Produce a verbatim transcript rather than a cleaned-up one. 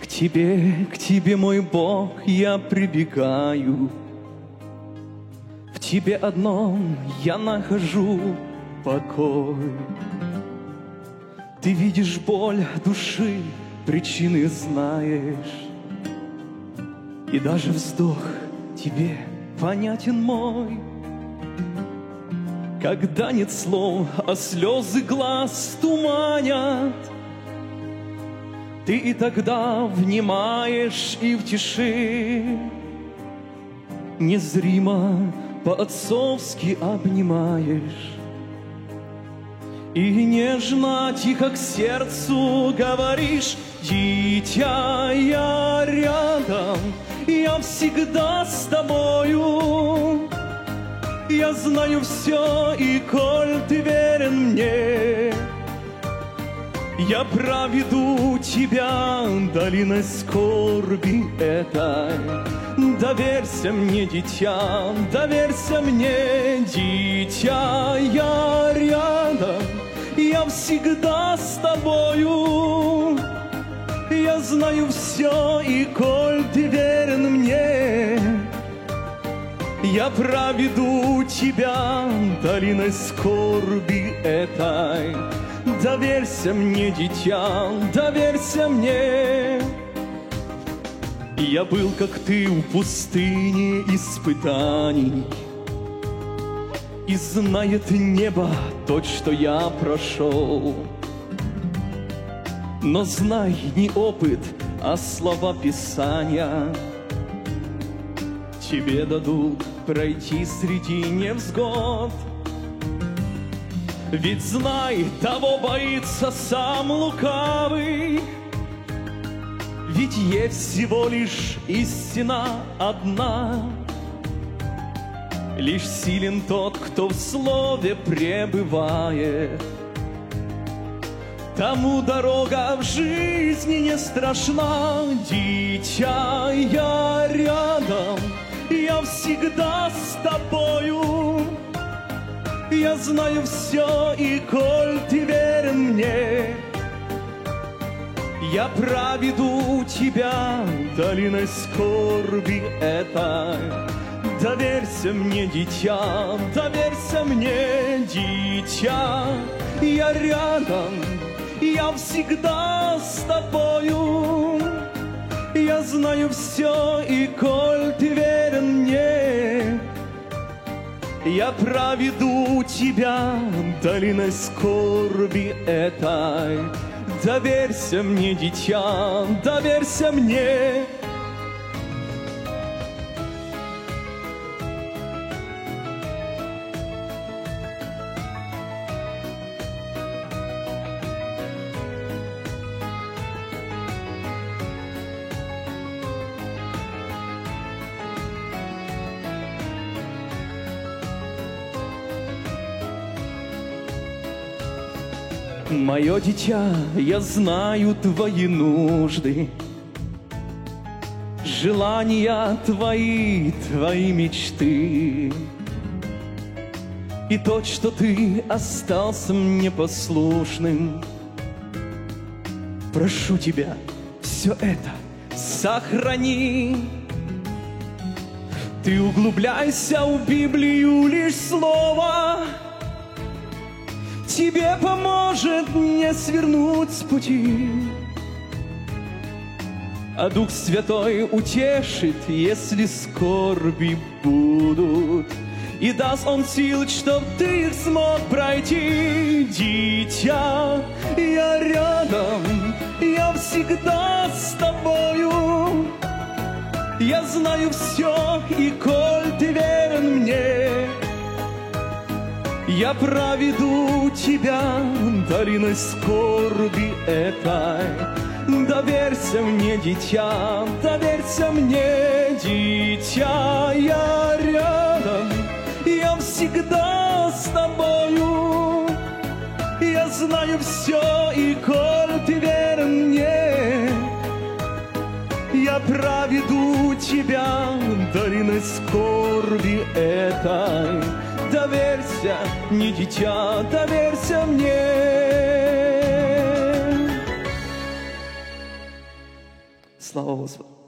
тебе, к тебе, мой Бог, я прибегаю. В тебе одном я нахожу покой. Ты видишь боль души, причины знаешь, и даже вздох тебе понятен мой. Когда нет слов, а слезы глаз туманят, ты и тогда внимаешь и в тиши незримо по-отцовски обнимаешь. И нежно, тихо к сердцу говоришь: дитя, я рядом, я всегда с тобою. Я знаю все, и коль ты верен мне, я проведу тебя долиной скорби этой. Доверься мне, дитя, доверься мне, дитя, я рядом, я всегда с тобою. Я знаю все, и коль ты верен мне, я проведу тебя долиной скорби этой. Доверься мне, дитя, доверься мне. Я был, как ты, в пустыне испытаний, и знает небо то, что я прошел. Но знай, не опыт, а слова Писания тебе дадут пройти среди невзгод. Ведь знай, того боится сам лукавый, ведь есть всего лишь истина одна. Лишь силен тот, кто в слове пребывает, тому дорога в жизни не страшна. Дитя, я рядом, я всегда с тобою. Я знаю все, и коль ты верен мне, я проведу тебя долиной скорби этой. Доверься мне, дитя, доверься мне, дитя, я рядом, я всегда с тобою. Я знаю все, и коль ты верен мне, я проведу тебя долиной скорби этой. Доверься мне, дитя, доверься мне. Мое дитя, я знаю твои нужды, желания твои, твои мечты. И то, что ты остался мне послушным, прошу тебя, все это сохрани. Ты углубляйся в Библию, лишь слово тебе поможет не свернуть с пути, а Дух Святой утешит, если скорби будут, и даст Он сил, чтоб ты их смог пройти. Дитя, я рядом, я всегда с тобою. Я знаю все, и коль ты верен мне, я проведу тебя долиной скорби этой. Доверься мне, дитя, доверься мне, дитя, я рядом, я всегда с тобою. Я знаю все, и коль ты верен мне, я проведу тебя долиной скорби этой. Доверься, не дитя, доверься мне. Слава Господу.